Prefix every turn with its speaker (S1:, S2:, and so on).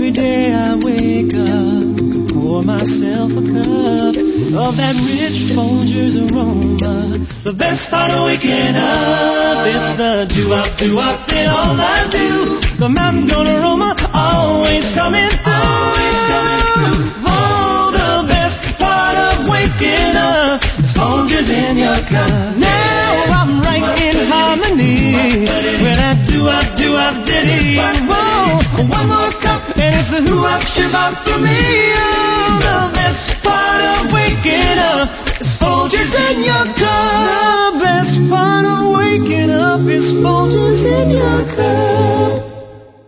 S1: Every day I wake up, pour myself a cup of that rich Folgers aroma. The best part of waking up, it's the do-up in all I do. The mountain goat aroma always coming through. Oh, the best part of waking up is Folgers in your cup.